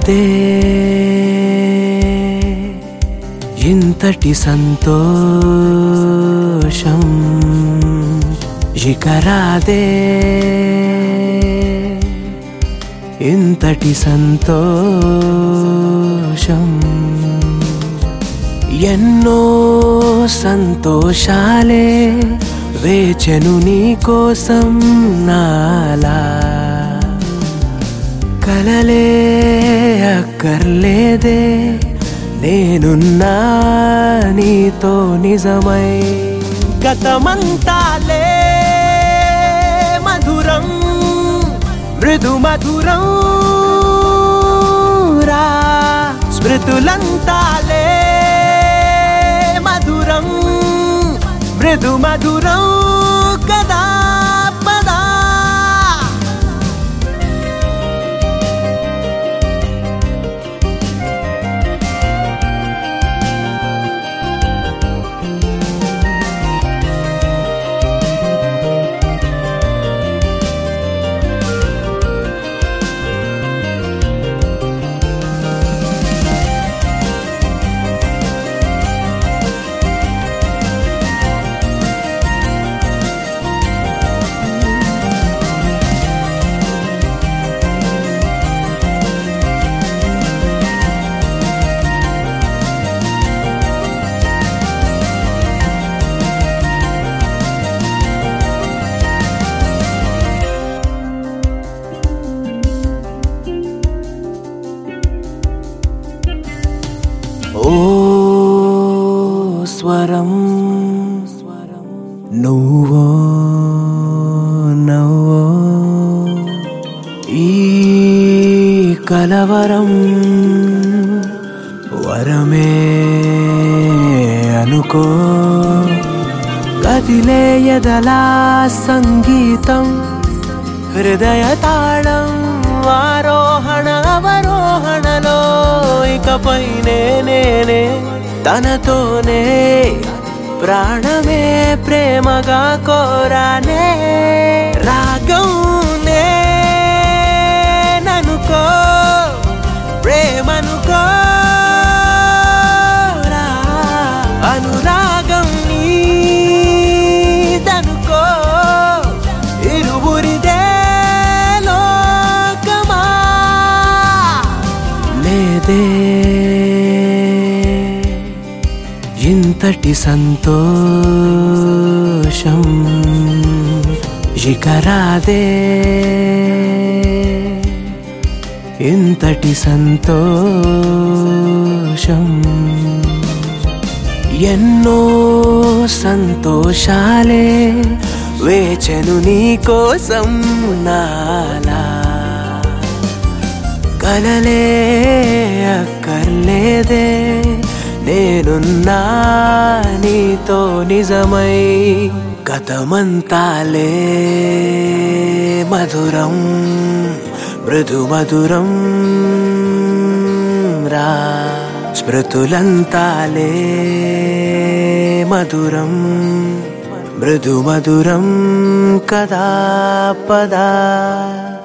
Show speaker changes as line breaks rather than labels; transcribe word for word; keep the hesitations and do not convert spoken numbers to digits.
లేదే ఇంతటి సంతోషం ఇక రాదే ఇంతటి సంతోషం ఎన్నో సంతోషాలే వేచెను నీ కోసం నాలా కలలే అక్కర్లేదే నేనున్నా నీతో నిజమై గతమంతాలే మధురం మృదు మధురం రా స్మృతులంతాలే మధురం మృదు మధురం కదా పదా ఓ స్వరం నువ్వో నవ్వో ఈ కలవరం వరమే అనుకో కదిలే ఎదలా సంగీతం హృదయ తాళం ఆరోహణ అవరోహణలో ఇకపై నేనే తనతోనే ప్రాణమే ప్రేమగా కోరానే రాగం నేననుకో ప్రేమనుకో అనురాగం నీదనుకో ఇరువురిదే లోకమా లేదే ఇంతటి సంతోషం ఇక రాదే ఇంతటి సంతోషం ఎన్నో సంతోషాలే వేచెను నీ కోసం నాలా కలలే అక్కర్లేదే నేనున్నా నీతో నిజమై గతమంతాలే మధురం మృదు మధురం రా స్మృతులంతాలే మధురం మృదు మధురం కదా పదా